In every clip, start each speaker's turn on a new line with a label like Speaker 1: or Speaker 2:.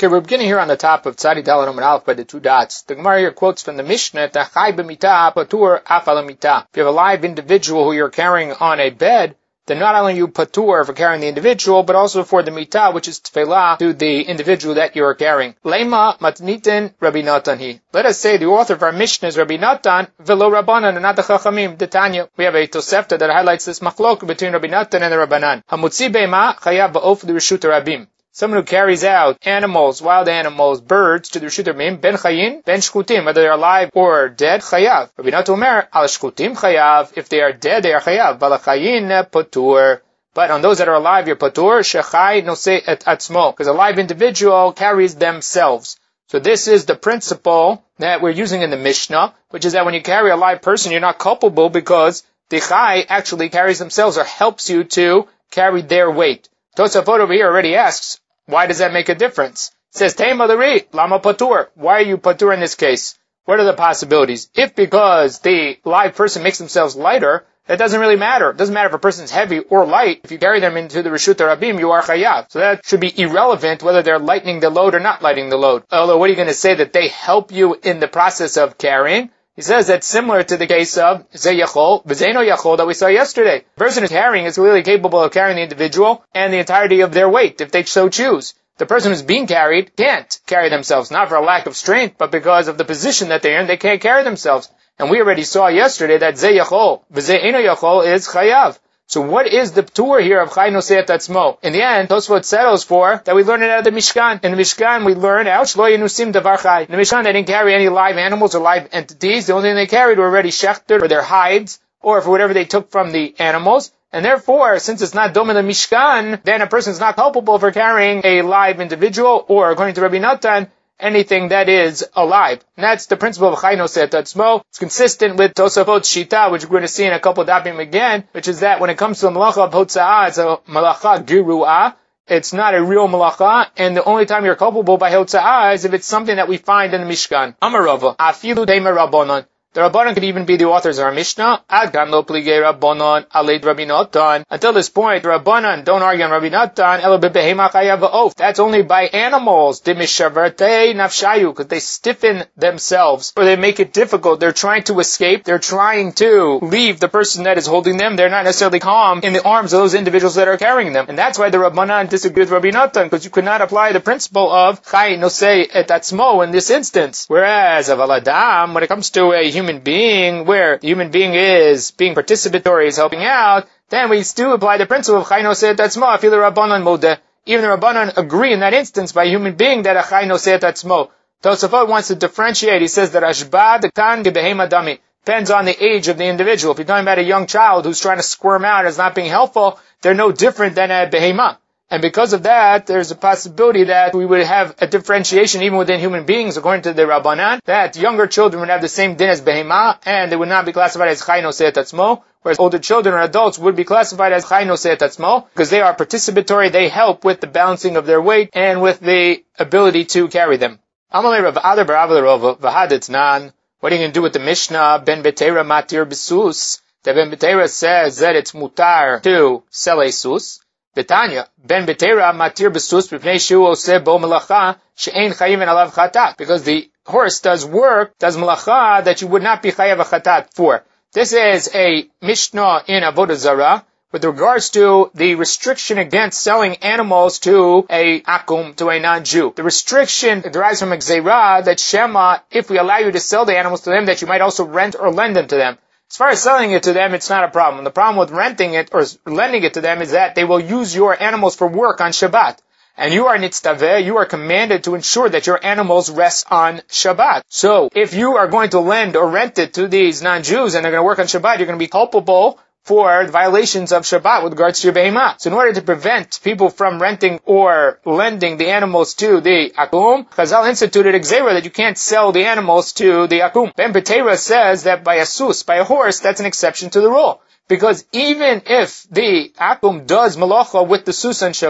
Speaker 1: Okay, we're beginning here on the top of Tzadi Daled Amud Aleph by the two dots. The Gemara here quotes from the Mishnah, Chai b'mita patur af al mita. If you have a live individual who you're carrying on a bed, then not only you patur for carrying the individual, but also for the mita, which is tefillah, to the individual that you are carrying. Lema matnitin Rabbi Natan hi. Let us say the author of our Mishnah is Rabbi Natan, velo Rabbanan, and not the Chachamim, the Tanya. We have a Tosefta that highlights this machlok between Rabbi Natan and the Rabbanan. Hamutzi be'ema chayav ba'of l'reshut rabim. Someone who carries out animals, wild animals, birds, to the Reshut Rabim, ben chayin, ben shkutim, whether they're alive or dead, chayav. Rabbi Natan Omer, al shkutim chayav, if they are dead, they are chayav. Vala chayin patur. But on those that are alive, you're patur, shechai nosei et atzmo, because a live individual carries themselves. So this is the principle that we're using in the Mishnah, which is that when you carry a live person, you're not culpable because the chai actually carries themselves or helps you to carry their weight. Tosafot over here already asks, why does that make a difference? It says, Teima l'ri, lama patur. Why are you patur in this case? What are the possibilities? If because the live person makes themselves lighter, that doesn't really matter. It doesn't matter if a person's heavy or light. If you carry them into the Reshut Rabim, you are chayav. So that should be irrelevant whether they're lightening the load or not lightening the load. Although what are you going to say that they help you in the process of carrying? He says that's similar to the case of Zeh Yachol, V'Zeino Yachol that we saw yesterday. The person who's carrying is really capable of carrying the individual and the entirety of their weight, if they so choose. The person who's being carried can't carry themselves, not for a lack of strength, but because of the position that they're in, they can't carry themselves. And we already saw yesterday that Zeh Yachol, V'Zeino Yachol is Chayav. So what is the tour here of Chai Nosei et Atzmo? In the end, Tosfot settles for that we learn it out of the Mishkan. In the Mishkan, we learn out Shlo Yenusim Davar Chai. In the Mishkan, they didn't carry any live animals or live entities. The only thing they carried were already shechted for their hides or for whatever they took from the animals. And therefore, since it's not Dom in the Mishkan, then a person is not culpable for carrying a live individual or, according to Rabbi Natan, anything that is alive. And that's the principle of Chai Nosei et Atzmo. It's consistent with Tosafot Shita, which we're going to see in a couple of dapim again, which is that when it comes to the malacha of Hotza'ah, it's a malacha giru'ah. It's not a real malacha, and the only time you're culpable by Hotza'ah is if it's something that we find in the Mishkan. Amarava, afilu deima rabbanon. The Rabbanon could even be the authors of our Mishnah. Ad kan lo pligei Rabbanon alei Rabbi Natan. Until this point, the Rabbanon don't argue on Rabbi Natan. Elo bebehema chayav va'of. That's only by animals. Demishaverte nafshayu, because they stiffen themselves or they make it difficult. They're trying to escape. They're trying to leave the person that is holding them. They're not necessarily calm in the arms of those individuals that are carrying them. And that's why the Rabbanon disagree with Rabbi Natan, because you could not apply the principle of Chai Nosei et Atzmo in this instance. Whereas Aval Adam, when it comes to a human being, where the human being is being participatory, is helping out, then we still apply the principle of Chai Nosei et Atzmo, afil Rabbanon modeh. Even the Rabbanon agree in that instance by a human being that a Chai Nosei et Atzmo. Tosafot wants to differentiate. He says that Ashba Kan Gebehema Dami. Depends on the age of the individual. If you're talking about a young child who's trying to squirm out as not being helpful, they're no different than a behema. And because of that, there's a possibility that we would have a differentiation even within human beings, according to the Rabbanan, that younger children would have the same din as behema, and they would not be classified as Chai Nosei et Atzmo, whereas older children or adults would be classified as Chai Nosei et Atzmo, because they are participatory, they help with the balancing of their weight and with the ability to carry them. Amalei Rav Adar bar Avla Rova, v'hadetnan. What are you going to do with the Mishnah? Ben Betera matir b'sus. The Ben Betera says that it's mutar to sell a sus. Betanya, Ben Betera matir b'sus b'pnei shu oseh bo melacha she'ein chayim en alav chatat. Because the horse does work, does melacha that you would not be chayav a chatat for. This is a Mishnah in Avodah Zarah with regards to the restriction against selling animals to a akum, to a non-Jew. The restriction derives from a gzeirah that Shema, if we allow you to sell the animals to them, that you might also rent or lend them to them. As far as selling it to them, it's not a problem. The problem with renting it or lending it to them is that they will use your animals for work on Shabbat. And you are nitztaveh, you are commanded to ensure that your animals rest on Shabbat. So, if you are going to lend or rent it to these non-Jews and they're going to work on Shabbat, you're going to be culpable for violations of Shabbat with regards to your behemah. So in order to prevent people from renting or lending the animals to the akum, Chazal instituted a gzeira that you can't sell the animals to the akum. Ben Betera says that by a sus, by a horse, that's an exception to the rule. Because even if the akum does malacha with the sus on Shabbat,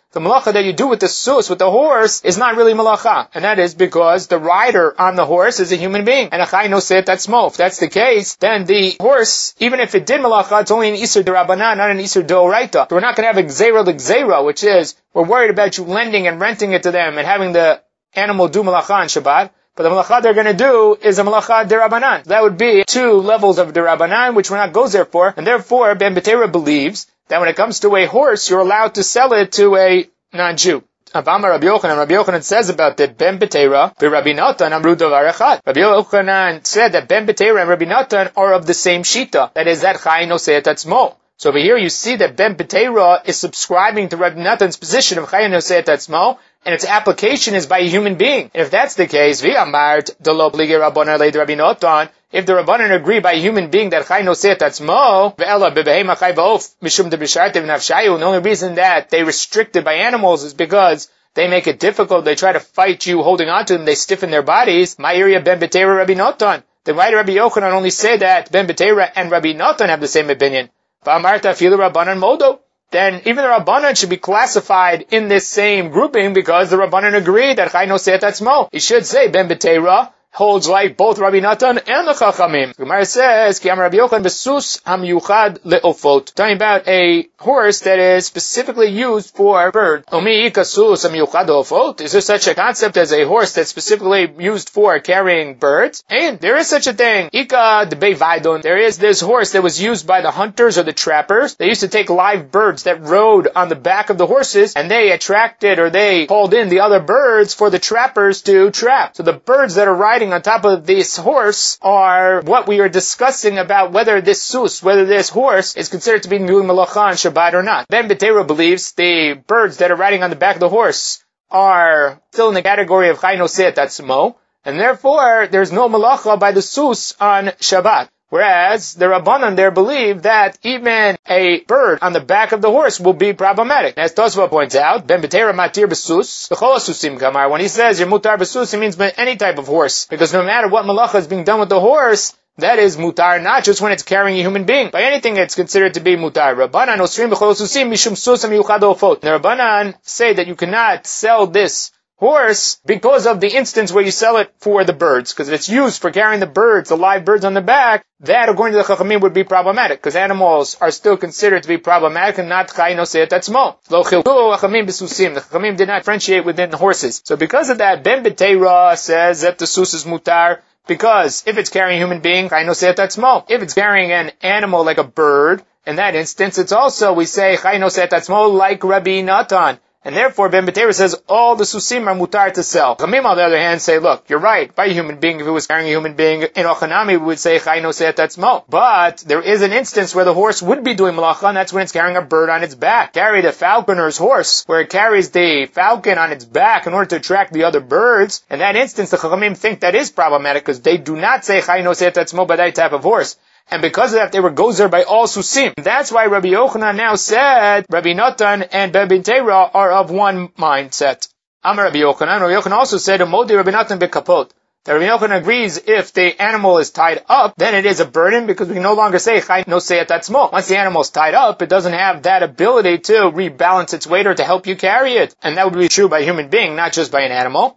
Speaker 1: the malacha that you do with the sus, with the horse, is not really malacha. And that is because the rider on the horse is a human being. And a chay noseh tatzmo. If that's the case, then the horse, even if it did malacha, it's only an iser d'Rabbanan, not an iser d'Oraita. So we're not going to have a gzeira l'gzeira, which is, we're worried about you lending and renting it to them and having the animal do malacha on Shabbat. But the malacha they're going to do is a malacha d'Rabbanan. That would be 2 levels of d'Rabbanan, which we're not gozer for. And therefore, Ben Betera believes that when it comes to a horse, you're allowed to sell it to a non-Jew. Rabbi Yochanan says about the Ben Betera, Rabbi Natan, Amru Davar Echad. Rabbi Yochanan said that Ben Betera and Rabbi Natan are of the same shita. That is, that chay noseh tatzmo. So over here you see that Ben Betera is subscribing to Rabbi Natan's position of chay noseh tatzmo, and its application is by a human being. And if that's the case, v'amart delo plige rabbanan leid Rabbi Natan, if the rabbanan agree by a human being that chay noseh tatzmo, ve'ela bebehema chay ba'of mishum debishartev nafshayu, the only reason that they restricted by animals is because they make it difficult, they try to fight you holding on to them, they stiffen their bodies. Ma'irya Ben Betera Rabbi Natan. Then why did Rabbi Yochanan only say that Ben Betera and Rabbi Natan have the same opinion? V'amarta filu rabbanan modo. Then even the Rabbanan should be classified in this same grouping because the Rabbanan agree that chay noseh tatzmo. He should say Ben Betera holds like both Rabbi Natan and the Chachamim. The Gemara says, Ki Amar Rabbi Yochanan besus hamyuchad le'ofot. Talking about a horse that is specifically used for birds. Omi ika sus hamyuchad le'ofot. Is there such a concept as a horse that's specifically used for carrying birds? And there is such a thing. Ika de bevaidon. There is this horse that was used by the hunters or the trappers. They used to take live birds that rode on the back of the horses, and they attracted or they called in the other birds for the trappers to trap. So the birds that are riding on top of this horse are what we are discussing about whether this sus, whether this horse is considered to be doing malacha on Shabbat or not. Ben Betera believes the birds that are riding on the back of the horse are still in the category of chay noseh tatzmo, and therefore there's no malacha by the sus on Shabbat. Whereas the Rabbanan there believe that even a bird on the back of the horse will be problematic. As Tosva points out, Ben Betera matir besus, v'chol hasusim kamar. When he says you're mutar besus, it means any type of horse. Because no matter what malacha is being done with the horse, that is mutar, not just when it's carrying a human being. By anything it's considered to be mutar. Rabbanan osrim v'chol hasusim mishum sus hamiyuchad ofot. The Rabbanan say that you cannot sell this horse because of the instance where you sell it for the birds. Because if it's used for carrying the birds, the live birds on the back, that according to the Chachamim would be problematic. Because animals are still considered to be problematic and not chay noseh tatzmo. Lo chilku Chachamim besusim. The Chachamim did not differentiate within the horses. So because of that, Ben Betera says that the sus is mutar. Because if it's carrying a human being, chay noseh tatzmo. If it's carrying an animal like a bird, in that instance, it's also, we say, chay noseh tatzmo like Rabbi Natan. And therefore, Ben Betera says all the susim are mutar to sell. Chamim, on the other hand, say, look, you're right. By a human being, if it was carrying a human being in Ochanami, we would say chay noseh tatzmo. But there is an instance where the horse would be doing malacha, and that's when it's carrying a bird on its back. Carry the falconer's horse, where it carries the falcon on its back in order to attract the other birds. In that instance, the Chachamim think that is problematic because they do not say chay noseh tatzmo by that type of horse. And because of that, they were gozer by all susim. That's why Rabbi Yochanan now said Rabbi Natan and Ben Betera are of one mindset. Amar Rabbi Yochanan. Rabbi Yochanan also said, Modi Rabbi Natan bekapot. That Rabbi Yochanan agrees if the animal is tied up, then it is a burden because we can no longer say chay noseh tatzmo. Once the animal is tied up, it doesn't have that ability to rebalance its weight or to help you carry it. And that would be true by a human being, not just by an animal.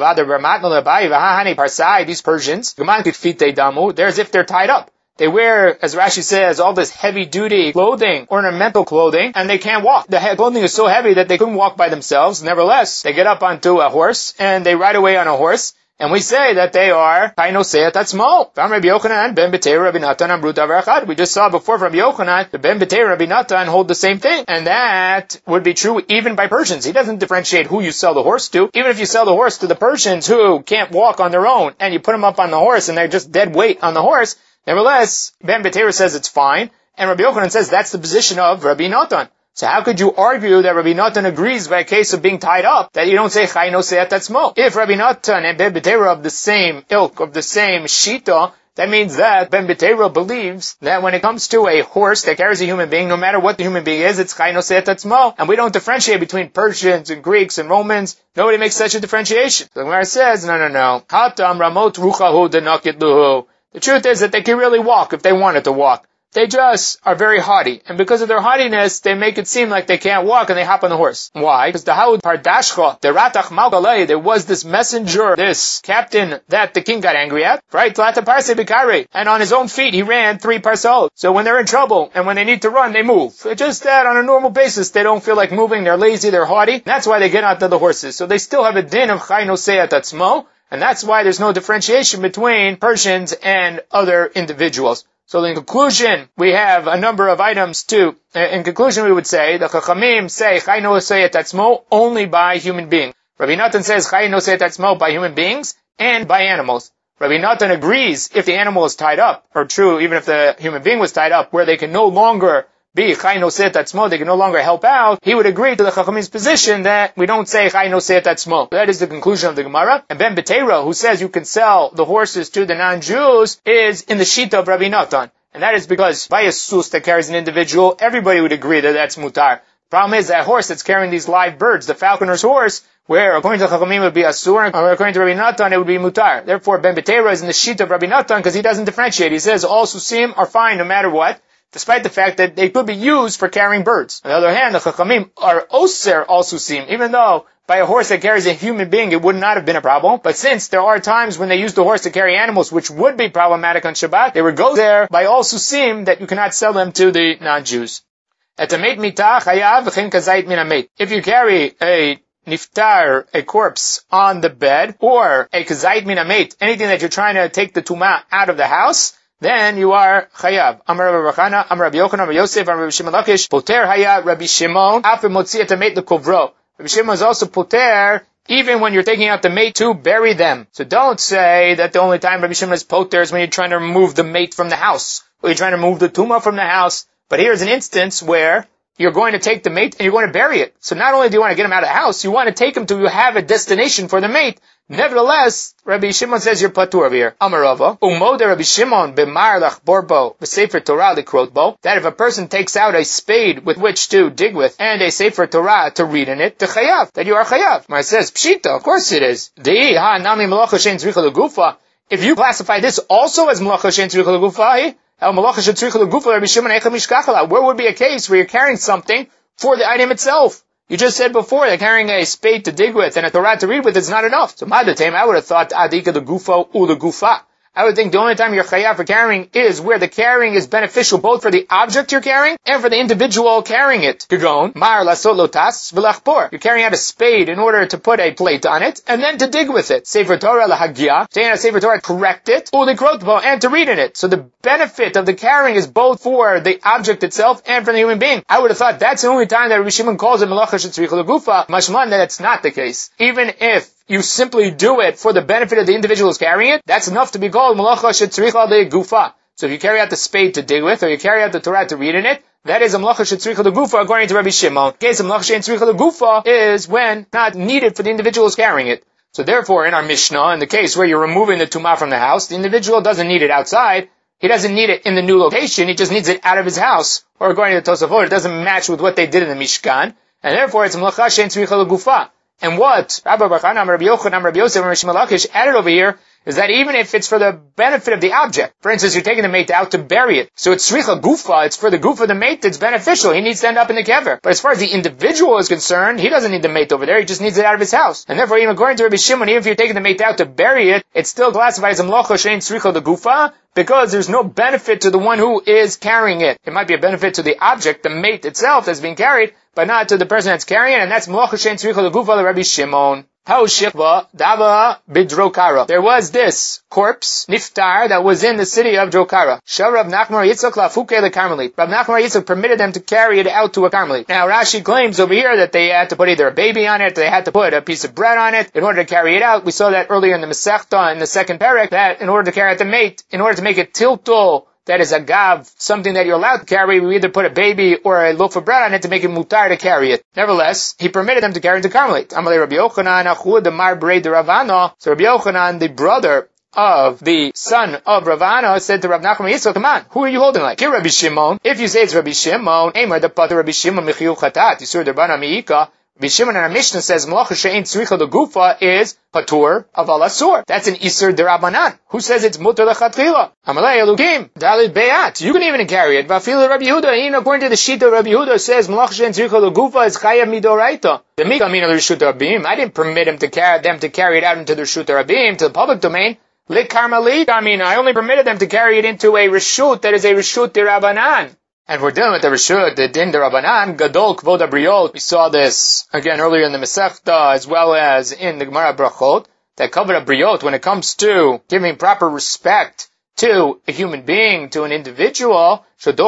Speaker 1: These Persians, they're as if they're tied up. They wear, as Rashi says, all this heavy-duty clothing, ornamental clothing, and they can't walk. The clothing is so heavy that they couldn't walk by themselves. Nevertheless, they get up onto a horse, and they ride away on a horse, and we say that they are chay noseh tatzmo. From Rabbi Yochanan, Ben Betera, Rabbi Natan, Amru davar echad. We just saw before from Rabbi Yochanan, the Ben Betera, Rabbi Natan hold the same thing. And that would be true even by Persians. He doesn't differentiate who you sell the horse to. Even if you sell the horse to the Persians who can't walk on their own, and you put them up on the horse, and they're just dead weight on the horse, nevertheless, Ben Betera says it's fine, and Rabbi Yochanan says that's the position of Rabbi Natan. So how could you argue that Rabbi Natan agrees by a case of being tied up, that you don't say chay noseh tatzmo? If Rabbi Natan and Ben Betera are of the same ilk, of the same shita, that means that Ben Betera believes that when it comes to a horse that carries a human being, no matter what the human being is, it's chay noseh tatzmo. And we don't differentiate between Persians and Greeks and Romans. Nobody makes such a differentiation. The Gemara says, no. Hatam ramot ruchahu denakit luhu. The truth is that they can really walk if they wanted to walk. they just are very haughty. And because of their haughtiness, they make it seem like they can't walk and they hop on the horse. Why? Because the Haud Pardashcha, the Ratach Malgalei, there was this messenger, this captain that the king got angry at, right? And on his own feet, he ran 3 parsot. So when they're in trouble and when they need to run, they move. It's just that on a normal basis, they don't feel like moving, they're lazy, they're haughty. That's why they get out of the horses. So they still have a din of Chai Nosei Atatzmo, and that's why there's no differentiation between Persians and other individuals. So in conclusion, we have a number of items too. In conclusion, we would say, the Chachamim say Chai Nosei Atatzmo only by human beings. Rabbi Natan says Chai Nosei Atatzmo by human beings and by animals. Rabbi Natan agrees if the animal is tied up, or true, even if the human being was tied up, where they can no longer be Chai Nosei Atatzmo, they can no longer help out, he would agree to the Chachamim's position that we don't say Chai Nosei Atatzmo. That is the conclusion of the Gemara. And Ben Betera, who says you can sell the horses to the non-Jews, is in the Shita of Rabbi Natan. And that is because by a sus that carries an individual, everybody would agree that that's mutar. The problem is that horse that's carrying these live birds, the falconer's horse, where according to Chachamim it would be asur, or according to Rabbi Natan it would be mutar. Therefore Ben Betera is in the Shita of Rabbi Natan because he doesn't differentiate. He says all susim are fine no matter what, despite the fact that they could be used for carrying birds. On the other hand, the Chachamim are oser al susim, even though by a horse that carries a human being it would not have been a problem. But since there are times when they use the horse to carry animals which would be problematic on Shabbat, they would go there by all susim that you cannot sell them to the non-Jews. If you carry a niftar, a corpse, on the bed, or a kazait min hamet, anything that you're trying to take the tumah out of the house, then you are chayav. Amar Rabbi Chana, Amar Rabbi Yochanan, Rabbi Yosef, Amar Rabbi Shimon Lakish, poter haya Rabbi Shimon, af motzi et hamet lekovro. Rabbi Shimon is also poter, even when you're taking out the mate to bury them. So don't say that the only time Rabbi Shimon is poter is when you're trying to remove the mate from the house, or you're trying to remove the tumah from the house. But here's an instance where you're going to take the mate and you're going to bury it. So not only do you want to get him out of the house, you want to take him to have a destination for the mate. Nevertheless, Rabbi Shimon says you're patur over here. Amarava, umode Rabbi Shimon b'mar lach borbo b'sefer Torah likrotbo, that if a person takes out a spade with which to dig with and a sefer Torah to read in it, to chayav, that you are chayav. It says pshita, of course it is. Dei ha nami malacha shein tzricha legufa. If you classify this also as malacha shein tzricha legufa, where would be a case where you're carrying something for the item itself? You just said before that carrying a spade to dig with and a Torah to read with is not enough. So Madatem, I would have thought adika the gufo u the gufa. I would think the only time you're chayav for carrying is where the carrying is beneficial both for the object you're carrying and for the individual carrying it. You're carrying out a spade in order to put a plate on it and then to dig with it. Sefer Torah lahagia, saying a Sefer Torah correct it, or the krotbo, and to read in it. So the benefit of the carrying is both for the object itself and for the human being. I would have thought that's the only time that Rabbi Shimon calls it malacha shetzricha legufa. Mashman, that's not the case. Even if you simply do it for the benefit of the individual who's carrying it, that's enough to be called malacha shetzricha legufa. So if you carry out the spade to dig with, or you carry out the Torah to read in it, that is a malacha shetzricha legufa according to Rabbi Shimon. The case of malacha shetzricha legufa is when not needed for the individual who's carrying it. So therefore, in our Mishnah, in the case where you're removing the tumah from the house, the individual doesn't need it outside. He doesn't need it in the new location. He just needs it out of his house. Or according to the Tosafot, it doesn't match with what they did in the Mishkan. And therefore, it's malacha shetzricha legufa. And what Rabbi Barchana, Rabbi Yochanan, Rabbi Yosef, and Rabbi Shimon Lakish added over here is that even if it's for the benefit of the object, for instance, you're taking the mate out to bury it, so it's sricha gufa, it's for the gufa of the mate that's beneficial. He needs to end up in the kever. But as far as the individual is concerned, he doesn't need the mate over there. He just needs it out of his house. And therefore, even according to Rabbi Shimon, even if you're taking the mate out to bury it, it's still classified as a mlocha shein sricha the gufa, because there's no benefit to the one who is carrying it. It might be a benefit to the object, the mate itself that's being carried, but not to the person that's carrying it, and that's mlocha shein sricha the gufa, the Rabbi Shimon. There was this corpse, niftar, that was in the city of Drokara. Rav Nachman Yitzchak permitted them to carry it out to a Carmelite. Now Rashi claims over here that they had to put either a baby on it, they had to put a piece of bread on it in order to carry it out. We saw that earlier in the Masechta, in the second parak, that in order to carry out the mate, in order to make it tiltul, that is a gav, something that you're allowed to carry, we either put a baby or a loaf of bread on it to make it mutar to carry it. Nevertheless, he permitted them to carry it to Carmelite. Amalei Rabbi Yochanan, Achud the Mar Brei de Ravana. So Rabbi Yochanan, the brother of the son of Ravana, said to Rav Nachman Yitzchak, come on, who are you holding like? Here Rabbi Shimon. If you say it's Rabbi Shimon, Amar the Pater Rabbi Shimon Mechiyu Chatat, Yisur Derbana Miika, Bishimon and our Mishnah says Malacha she'ein tzricha legufa is patur of al asur. That's an iser derabanan. Who says it's mutar lechatchila? Amalei elukim dalid beat. You can even carry it. Vafil Rabbi Yehuda, even according to the sheet of Rabbi Yehuda, says Malacha she'ein tzricha legufa is chayav midoraita. The mikamin of the Reshut Rabim. I didn't permit them to carry it out into the Reshut Rabim, to the public domain. Lik karmali. I only permitted them to carry it into a reshut that is a reshut derabanan. And we're dealing with the Reshut, the Din Derabanan, Gadol Kvod Abriot. We saw this again earlier in the Masechta as well as in the Gemara Brachot, that Kvod Abriot, when it comes to giving proper respect to a human being, to an individual, it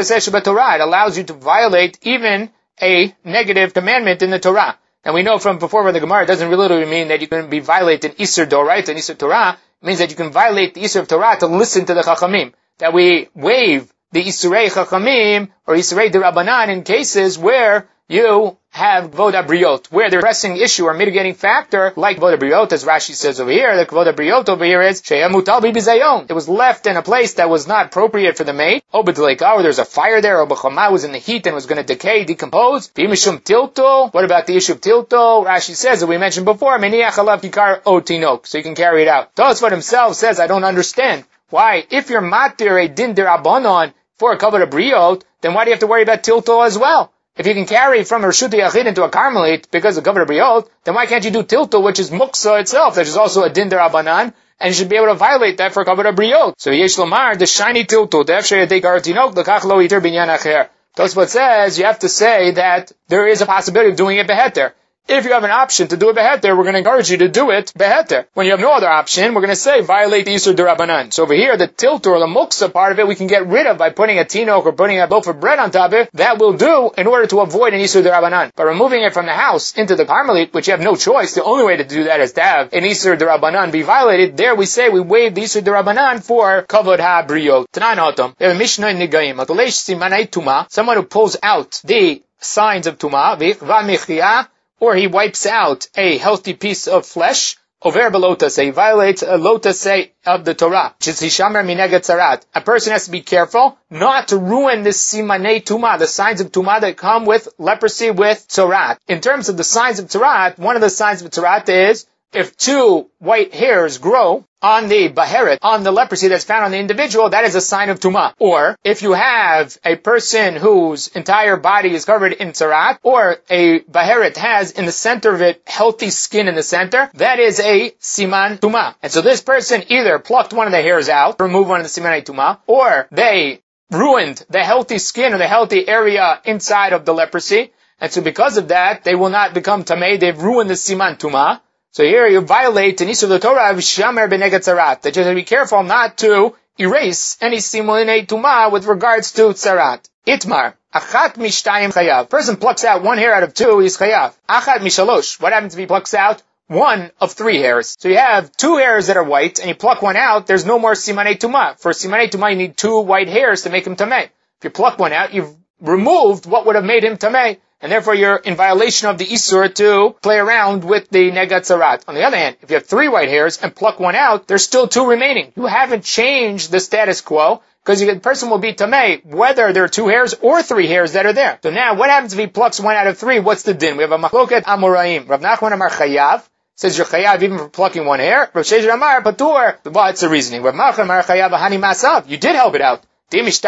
Speaker 1: allows you to violate even a negative commandment in the Torah. And we know from before with the Gemara, it doesn't really mean that you can be violating Isur Doraita and Isur Torah. It means that you can violate the Isur of Torah to listen to the Chachamim. That we waive the Isurei Chachamim or Isurei Derabanan in cases where you have Kvod Abriot, where the pressing issue or mitigating factor, like Kvod Abriot, as Rashi says over here, the Kvod Abriot over here is She'eh Mutal Bibizayon. It was left in a place that was not appropriate for the maid. Or there's a fire there, or B'chama was in the heat and was going to decay, decompose. B'mishum Tilto. What about the issue of Tilto? Rashi says, that we mentioned before, Meniach Alav Kikar Otinok, so you can carry it out. Tosfot himself says, I don't understand. Why? If you're matir a din derabanan for a Kvod Abriot, then why do you have to worry about Tilto as well? If you can carry from a Reshut Yachid into a Carmelite because of Kvod Abriot, then why can't you do Tilto, which is Muksa itself, which is also a din derabanan, and you should be able to violate that for Kvod Abriot. So Yesh Lomar, the shiny Tilto, the Efshe Yadei Garatinok, the Kach Lo Yiter Binyan Acher. Tosfot says you have to say that there is a possibility of doing it beheter. If you have an option to do it beheter, we're going to encourage you to do it beheter. When you have no other option, we're going to say violate the Yisur Derabanan. So over here, the tilt or the muksa part of it, we can get rid of by putting a tinok or putting a loaf of bread on top of it. That will do in order to avoid an Yisur Derabanan. But removing it from the house into the Carmelite, which you have no choice, the only way to do that is to have an Yisur Derabanan be violated. There we say we waive the Yisur Derabanan for Kavod HaBriot. Tanan Otom. They have a Mishnah in Nigayim. Atalesh Simanei Tuma. Someone who pulls out the signs of Tuma. V'Michia. Or he wipes out a healthy piece of flesh, over belotase, he violates a lotase of the Torah, which is hishamer minegat zarat. A person has to be careful not to ruin this simanei tuma, the signs of tuma that come with leprosy with tzarat. In terms of the signs of tzarat, one of the signs of tzarat is if two white hairs grow on the baheret, on the leprosy that's found on the individual, that is a sign of tumah. Or if you have a person whose entire body is covered in tzarat, or a baheret has in the center of it healthy skin in the center, that is a siman tumah. And so this person either plucked one of the hairs out to remove one of the simanei tumah, or they ruined the healthy skin or the healthy area inside of the leprosy. And so because of that, they will not become tamei, they've ruined the siman tumah. So here you violate the Isur of the Torah of Shamer B'Negat Tzarat. That you have to be careful not to erase any simonei tuma with regards to tzarat. Itmar. Achat mishtayim chayav. Person plucks out one hair out of two, he's chayav. Achat mishalosh. What happens if he plucks out one of three hairs? So you have two hairs that are white, and you pluck one out, there's no more simonei tuma. For simonei tuma, you need two white hairs to make him tamei. If you pluck one out, you've removed what would have made him tamei. And therefore you're in violation of the Isur to play around with the Negat Tzarat. On the other hand, if you have three white hairs and pluck one out, there's still two remaining. You haven't changed the status quo, because the person will be Tamei, whether there are two hairs or three hairs that are there. So now, what happens if he plucks one out of three? What's the din? We have a Machloket Amoraim. Rav Nachman Amar Chayav says you're Chayav even for plucking one hair. Rav Sheshet Amar Patur. Well, it's the reasoning. Rav Nachman Amar Chayav Ahani Masav. You did help it out. Because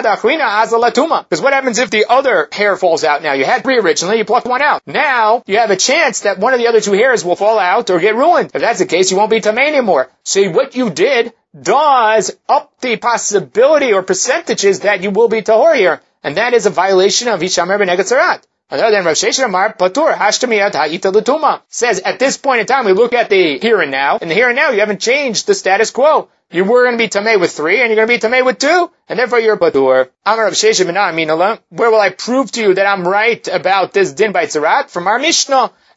Speaker 1: what happens if the other hair falls out now? You had three originally, you plucked one out. Now, you have a chance that one of the other two hairs will fall out or get ruined. If that's the case, you won't be tamei anymore. So what you did does up the possibility or percentages that you will be tahor here. And that is a violation of Hishamer B'Negat Tzarat. On the other hand, Rav Sheshet Amar Patur Hashtamiyat Ha'ita L'Tuma says at this point in time we look at the here and now. In the here and now you haven't changed the status quo. You were going to be tamei with three, and you're going to be tamei with two, and therefore you're patur. Amar Rav Sheshet B'Nah Aminala. Where will I prove to you that I'm right about this din by tzarat? From our Mishnah.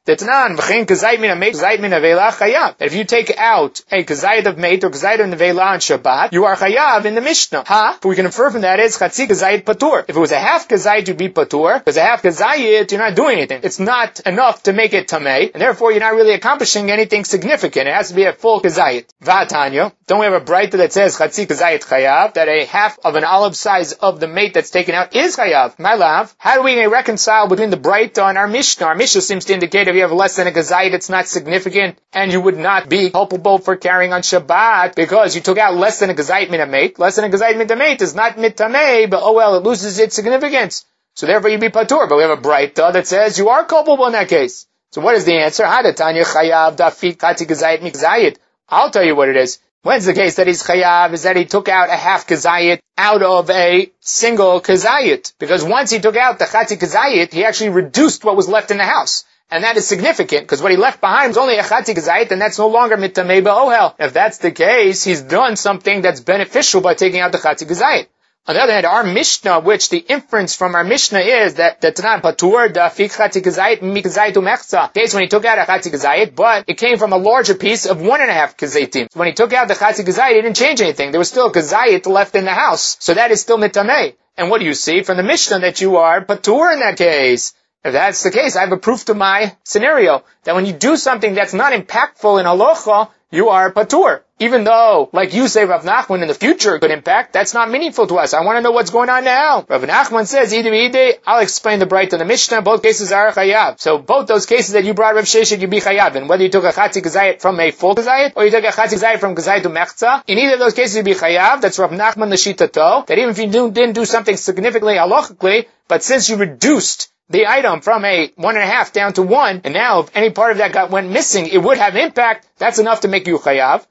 Speaker 1: Detnan, v'chein kazayit min ha-meit, kazayit min ha-veila chayav. If you take out a kazayit of meit or kazayit of neveila on Shabbat, you are chayav in the Mishnah. What we can infer from that is chatzi kazayit patur. If it was a half kazayit, you'd be patur. Because a half kazayit, you're not doing anything. It's not enough to make it tamei, and therefore you're not really accomplishing anything significant. It has to be a full kazayit. V'atanya, don't we have a brayta that says chatzi kazayit chayav, that a half of an olive size of the mate that's taken out is chayav? My love, how do we reconcile between the brayta and our Mishnah? Our Mishnah seems to indicate if you have less than a kazayit, it's not significant, and you would not be culpable for carrying on Shabbat because you took out less than a kazayit min ha-meit. Less than a kazayit min ha-meit is not mitamei, but oh well, it loses its significance. So therefore you'd be patur. But we have a brayta that says you are culpable in that case. So what is the answer? Hadatanya chayav dafik kati kazayit mikzayit. I'll tell you what it is. When's the case that he's chayav is that he took out a half kazayit out of a single kazayit. Because once he took out the chati kazayit, he actually reduced what was left in the house. And that is significant, because what he left behind was only a chati kazayit, and that's no longer mitamei ba'ohel. If that's the case, he's done something that's beneficial by taking out the chati kazayit. On the other hand, our Mishnah, which the inference from our Mishnah is that Tanan patur dafik chati kazayit mikazayit umechza. Case when he took out a chati kazayit, but it came from a larger piece of 1.5 kazaytim. So when he took out the chati kazayit, he didn't change anything. There was still a kazayit left in the house. So that is still mitamei. And what do you see from the Mishnah? That you are patur in that case. If that's the case, I have a proof to my scenario that when you do something that's not impactful in halacha, you are patur. Even though, like you say, Rav Nachman in the future could impact, that's not meaningful to us. I want to know what's going on now. Rav Nachman says, I'll explain the bright in the Mishnah. Both cases are chayav. So both those cases that you brought, Rav Sheshet, you be chayav. And whether you took a chatzi kazayit from a full kazayit, or you took a chatzi kazayit from kazayit to mechza, in either of those cases you be chayav. That's Rav Nachman l'shitato. That even if you didn't do something significantly halachically, but since you reduced the item from a 1.5 down to 1, and now if any part of that went missing, it would have impact, that's enough to make you chayav.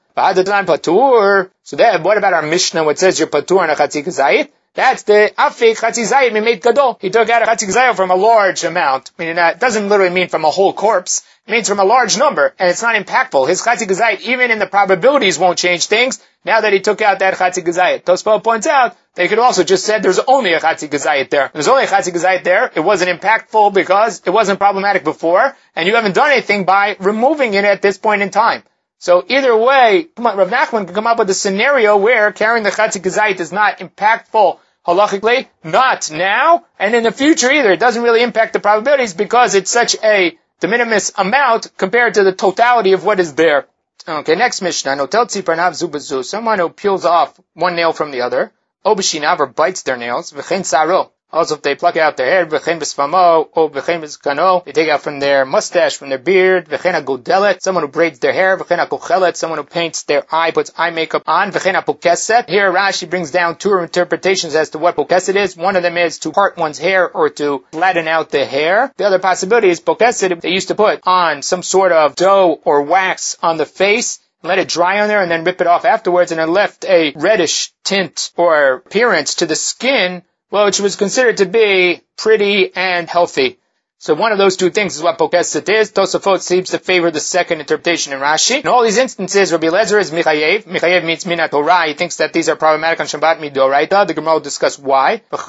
Speaker 1: Patur. So then, what about our Mishnah, which says you're patur on a chatzi kazayit? That's the afik chatzi zayit mimeit gadol. He took out a chatzi kazayit from a large amount. Meaning that doesn't literally mean from a whole corpse. It means from a large number, and it's not impactful. His chatzi kazayit, even in the probabilities, won't change things. Now that he took out that chatzi kazayit, Tosfot points out they could also just said there's only a chatzi kazayit there. There's only a chatzi kazayit there. It wasn't impactful because it wasn't problematic before, and you haven't done anything by removing it at this point in time. So either way, Rav Nachman can come up with a scenario where carrying the chatzi kazayit is not impactful halachically, not now, and in the future either. It doesn't really impact the probabilities because it's such a de minimis amount compared to the totality of what is there. Okay, next Mishnah. Notel tziparnav zubazu. Someone who peels off one nail from the other. Obishinav, or bites their nails. V'chein saro. Also, if they pluck out their hair, v'chein b'sfamo, or v'chein b'skano, they take out from their mustache, from their beard, v'chein agodelet, someone who braids their hair, v'chein akochelet, someone who paints their eye, puts eye makeup on, v'chein apokeset. Here Rashi brings down two interpretations as to what pokeset is. One of them is to part one's hair or to flatten out the hair. The other possibility is pokeset, they used to put on some sort of dough or wax on the face, let it dry on there, and then rip it off afterwards, and it left a reddish tint or appearance to the skin, well, which was considered to be pretty and healthy. So one of those two things is what pokeset is. Tosafot seems to favor the second interpretation in Rashi. In all these instances, Rabbi Eliezer is Michayev. Michayev means Mina Torah. He thinks that these are problematic on Shabbat Midoraita. The Gemara will discuss why. And the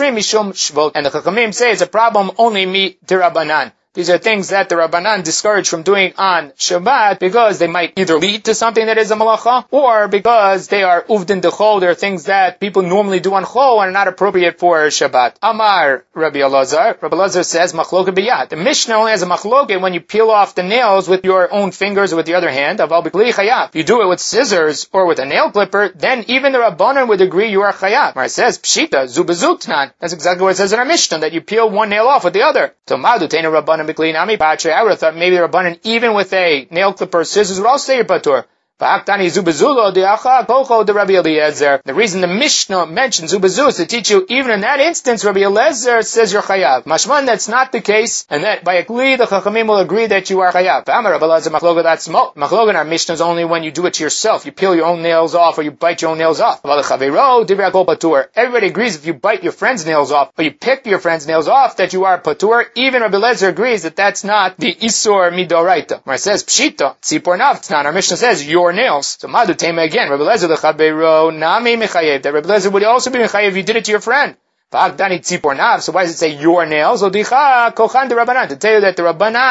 Speaker 1: Chachamim say it's a problem only mi derabanan. These are things that the Rabbanan discourage from doing on Shabbat because they might either lead to something that is a malacha or because they are uvdin dechol. They are things that people normally do on chol and are not appropriate for Shabbat. Amar Rabbi Elazar. Rabbi Elazar says machloket biyad. The Mishnah only has a machloket when you peel off the nails with your own fingers or with the other hand. If you do it with scissors or with a nail clipper, then even the Rabbanan would agree you are chayav. Where it says pshita zubazutnan. That's exactly what it says in our Mishnah, that you peel one nail off with the other. So madu teina Rabbanan. I would have thought maybe the Rabbanan, even with a nail clipper or scissors, would also say you're patur. The reason the Mishnah mentions Zubazu is to teach you, even in that instance, Rabbi Eliezer says you're chayav. Mashman, that's not the case, and that by Akli, the Chachamim will agree that you are chayav. Machlogan, our Mishnah is only when you do it to yourself. You peel your own nails off, or you bite your own nails off. Everybody agrees if you bite your friend's nails off, or you pick your friend's nails off, that you are patur. Even Rabbi Eliezer agrees that that's not the Isur Midoraita. Where it says, Pshita, Tzipor Navtnan, our Mishnah says, your nails. So Madu Tema again, Rabbi Eliezer l'chabeiro nami mechayev. That Rabbi Eliezer would also be mechayev if you did it to your friend. V'agdani tzipor nav. So why does it say your nails? Odicha kochan de Rabbanan. To tell you that the Rabbanan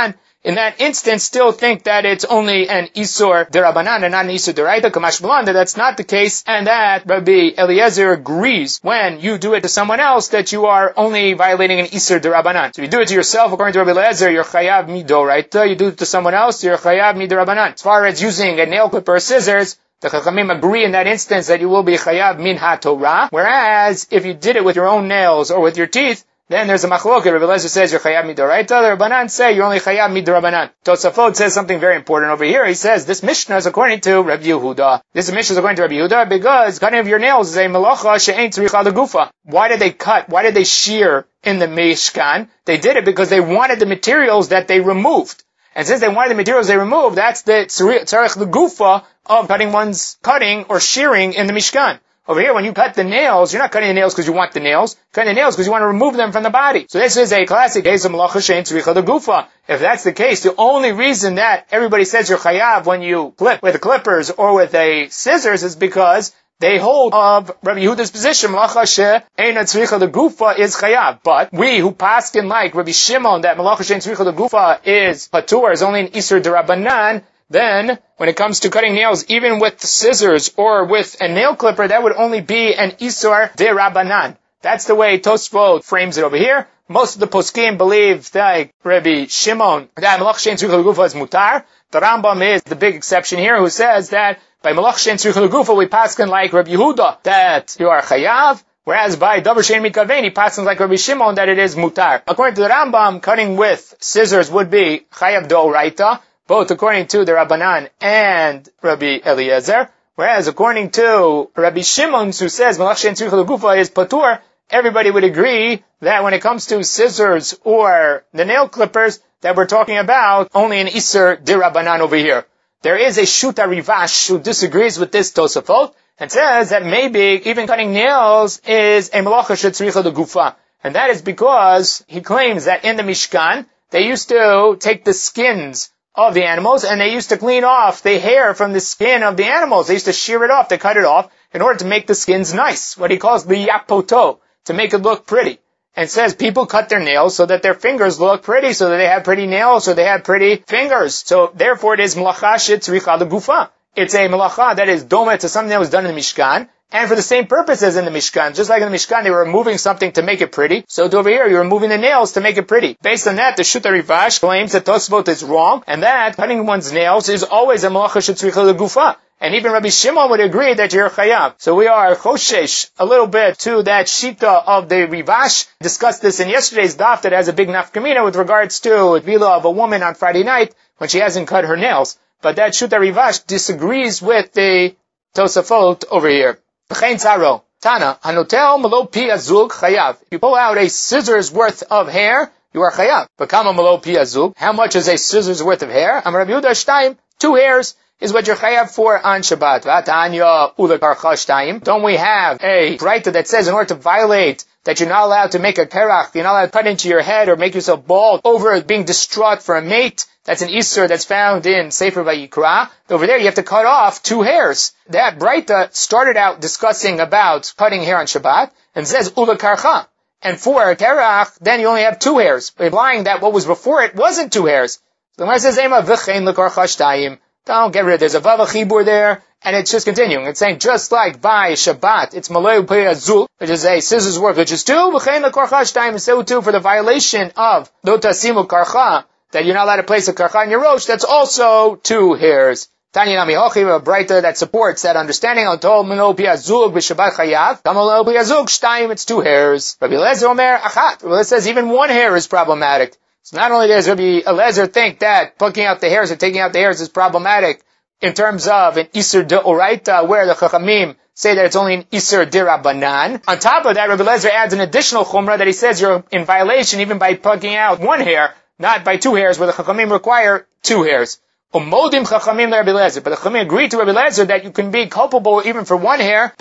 Speaker 1: in that instance still think that it's only an Isur Derabanan and not an Isur Deraita, Kamash B'lan, that that's not the case, and that Rabbi Eliezer agrees when you do it to someone else that you are only violating an Isur Derabanan. So if you do it to yourself, according to Rabbi Eliezer, you're Chayav Midoraita. You do it to someone else, you're Chayav Miderabanan. As far as using a nail clipper or scissors, the Chachamim agree in that instance that you will be Chayav Min HaTorah, whereas if you did it with your own nails or with your teeth, then there's a machloket. Rabbi Eliezer says you're chayav midoraita. The Rabbanan say you're only chayav midrabanan. Tosafot says something very important over here. He says this Mishnah is according to Rabbi Yehuda. This Mishnah is according to Rabbi Yehuda because cutting of your nails is a melacha she'ein tzricha legufa. Why did they cut? Why did they shear in the Mishkan? They did it because they wanted the materials that they removed. And since they wanted the materials they removed, that's the tzarech legufa of cutting one's cutting or shearing in the Mishkan. Over here, when you cut the nails, you're not cutting the nails because you want the nails. You're cutting the nails because you want to remove them from the body. So this is a classic case of malacha she'ein tzricha legufa. If that's the case, the only reason that everybody says you're chayav when you clip with clippers or with a scissors is because they hold of Rabbi Yehuda's position, malacha she'ein tzricha legufa is chayav. But we who paskin like Rabbi Shimon that malacha she'ein tzricha legufa is patur, is only an isur derabanan, then, when it comes to cutting nails, even with scissors or with a nail clipper, that would only be an Isur de Rabbanan. That's the way Tosfot frames it over here. Most of the poskim believe that Rabbi Shimon, that Malach Shein Tzricha L'Gufa is mutar. The Rambam is the big exception here, who says that by Malach Shein Tzricha L'Gufa we paskin like Rabbi Yehuda, that you are chayav, whereas by Davar Shein Mikavein, he paskin like Rabbi Shimon, that it is mutar. According to the Rambam, cutting with scissors would be chayav d'oraita, both according to the Rabbanan and Rabbi Eliezer, whereas according to Rabbi Shimon, who says Malach Shein Tzricha L'Gufa is patur, everybody would agree that when it comes to scissors or the nail clippers, that we're talking about only an Isur de Rabbanan over here. There is a Shuta Rivash who disagrees with this Tosafot and says that maybe even cutting nails is a Malacha Shetzricha L'Gufa. And that is because he claims that in the Mishkan, they used to take the skins of the animals, and they used to clean off the hair from the skin of the animals. They used to shear it off, they cut it off, in order to make the skins nice, what he calls the yapoto, to make it look pretty. And says people cut their nails so that their fingers look pretty, so that they have pretty nails, so they have pretty fingers. So therefore it is malacha shetzricha legufa. It's a malacha that is doma to something that was done in the Mishkan, and for the same purpose as in the Mishkan. Just like in the Mishkan, they were removing something to make it pretty. So over here, you're removing the nails to make it pretty. Based on that, the Shuta Rivash claims that Tosfot is wrong, and that cutting one's nails is always a malacha shetzricha legufa. And even Rabbi Shimon would agree that you're chayav. So we are choshesh a little bit to that shita of the Rivash. Discussed this in yesterday's daf that has a big nafkamina with regards to a vila of a woman on Friday night when she hasn't cut her nails. But that Shuta Rivash disagrees with the Tosafot over here. Tana, hanotel malo pi azug chayav. If you pull out a scissors worth of hair, you are chayav. Bakama malo pi azug. How much is a scissors worth of hair? Am Rabbi Yehuda shtayim. 2 hairs is what you're chayav for on Shabbat. V'atanya ulekarcha shtayim. Don't we have a braita that says in order to violate that you're not allowed to make a kerach, you're not allowed to cut into your head or make yourself bald over being distraught for a mate? That's an Isur that's found in Sefer Vayikra. Over there you have to cut off 2 hairs. That Braita started out discussing about cutting hair on Shabbat and says Ula Karcha. And for a Kerach, then you only have 2 hairs, implying that what was before it wasn't 2 hairs. So the Gemara says Ema V'chein L'Karcha Shtayim. Don't get rid of it. There's a Vav Chibur there, and it's just continuing. It's saying just like by Shabbat, it's Malay Pei Azul, which is a scissors work, which is 2, V'chein L'Karcha Shtayim, and so too for the violation of Lo Tasimu Karcha, that you're not allowed to place a karcha in your rosh, that's also 2 hairs. Tanya Nami Hochi, a braita that supports that understanding. Altol Mino Pi Azug b'Shabbat Chayav. Kamalo Pi Azug Shtayim, it's 2 hairs. Rabbi Eliezer Omer Achat. Rabbi Eliezer says even 1 hair is problematic. So not only does Rabbi Eliezer think that plucking out the hairs or taking out the hairs is problematic in terms of an Isur De'oraita, where the Chachamim say that it's only an Isur Derabanan. On top of that, Rabbi Eliezer adds an additional chumrah that he says you're in violation even by plucking out 1 hair, not by 2 hairs, where the Chachamim require 2 hairs. Umodim Chachamim Rabbi Eliezer. But the Chachamim agreed to Rabbi Eliezer that you can be culpable even for 1 hair.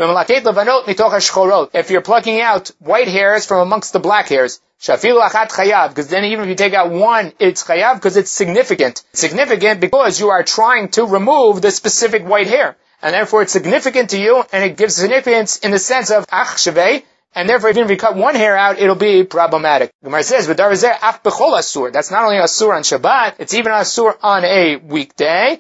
Speaker 1: If you're plucking out white hairs from amongst the black hairs. Shafilu achat chayav. Because then even if you take out 1, it's chayav because it's significant. It's significant because you are trying to remove the specific white hair. And therefore it's significant to you, and it gives significance in the sense of ach shavei. and therefore even if you cut one hair out, it'll be problematic. Gemara says, that's not only asur on Shabbat, it's even asur on a weekday.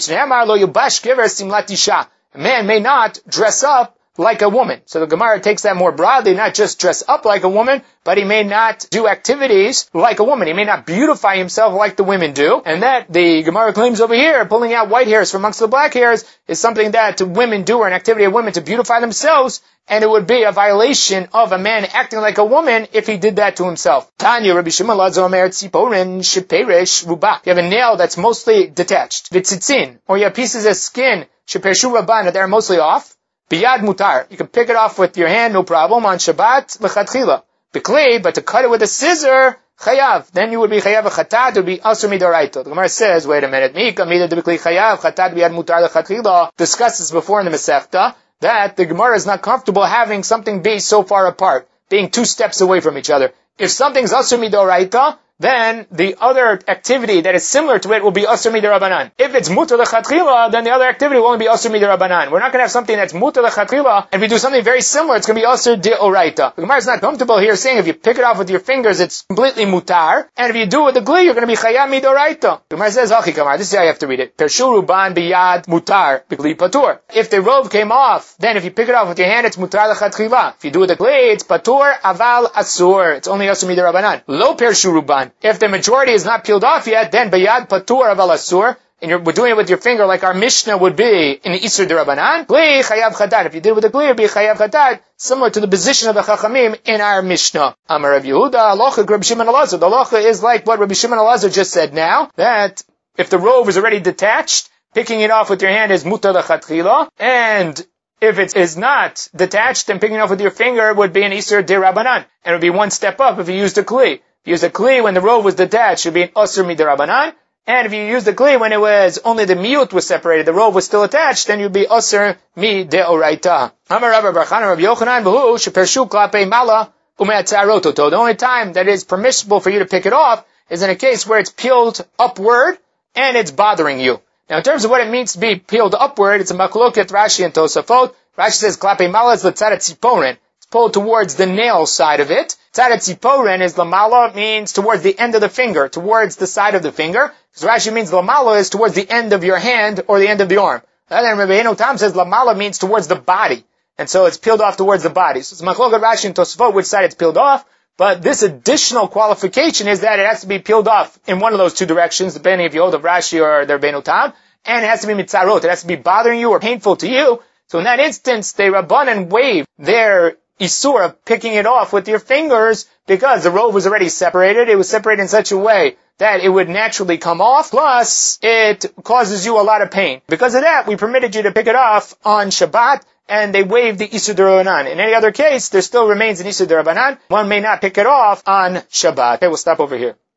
Speaker 1: A man may not dress up like a woman. So the Gemara takes that more broadly, not just dress up like a woman, but he may not do activities like a woman. He may not beautify himself like the women do. And that the Gemara claims over here, pulling out white hairs from amongst the black hairs, is something that women do, or an activity of women to beautify themselves, and it would be a violation of a man acting like a woman if he did that to himself. Tanya, Rabbi Shimon Lazo Omer, Tziporin sheperesh ruba. You have a nail that's mostly detached, vitzitzin, or you have pieces of skin, shepereshu ruban, that are mostly off. Biyad mutar. You can pick it off with your hand, no problem, on Shabbat, lechatchila. Bikli, but to cut it with a scissor, chayav. Then you would be chayav chatat, it would be asur midoraito. The Gemara says, wait a minute, Mika mida de bikli chayav, chatat biyad mutar lechatchila. Discussed this before in the Masechta, that the Gemara is not comfortable having something be so far apart, being 2 steps away from each other. If something's asur midoraito, then the other activity that is similar to it will be asur midirabanan. If it's mutar lechatchila, then the other activity will only be asur midirabanan. We're not going to have something that's mutar lechatchila, and if we do something very similar, it's going to be asur deoraita. The Gemara is not comfortable here saying if you pick it off with your fingers, it's completely mutar, and if you do it with the gli, you're going to be chayav midoraita. The Gemara says, Achi Kamar, this is how you have to read it. Pershu ruban biyad mutar, bigli patur. If the robe came off, then if you pick it off with your hand, it's mutar lechatchila. If you do it with the gli, it's patur, aval, asur. It's only asur midirabanan. Lo pershu ruban. If the majority is not peeled off yet, then bayad patur aval asur, and we're doing it with your finger like our Mishnah would be in the Isur Derabanan. Gli chayav chatat. If you did it with a gli, it would be chayav chatat, similar to the position of the Chachamim in our Mishnah. Amar Rav Yehuda, halacha Rabbi Shimon Elazar. The halacha is like what Rabbi Shimon Elazar just said now, that if the robe is already detached, picking it off with your hand is mutar lechatchila, and if it is not detached, then picking it off with your finger would be an Isur Derabanan, and it would be 1 step up if you used a gli. If you used a kli when the robe was detached, it would be an asur midirabanan. And if you used the kli when it was only the miut was separated, the robe was still attached, then you'd be asur mideoraita. Amar Rabbi Barchan Rabbi Yochanan b'hu shepershu klapei mala umeatzaroto. The only time that it is permissible for you to pick it off is in a case where it's peeled upward and it's bothering you. Now, in terms of what it means to be peeled upward, it's a makloket Rashi and Tosafot. Rashi says klapei mala is l'tzarat tziporen. Pulled towards the nail side of it. Tzarat tziporen is lamala, means towards the end of the finger, towards the side of the finger. Because Rashi means lamala is towards the end of your hand or the end of the arm. And then Rabbi Eno Tam says lamala means towards the body. And so it's peeled off towards the body. So it's machloket Rashi and Tosafot which side it's peeled off. But this additional qualification is that it has to be peeled off in one of those 2 directions, depending if you hold of Rashi or the Rabbi Eno Tam. And it has to be mitzarot. It has to be bothering you or painful to you. So in that instance, they Rabbanan waive their Isur of picking it off with your fingers because the robe was already separated. It was separated in such a way that it would naturally come off. Plus, it causes you a lot of pain. Because of that, we permitted you to pick it off on Shabbat, and they waived the Isur Derabanan. In any other case, there still remains an Isur Derabanan. One may not pick it off on Shabbat. Okay, we'll stop over here.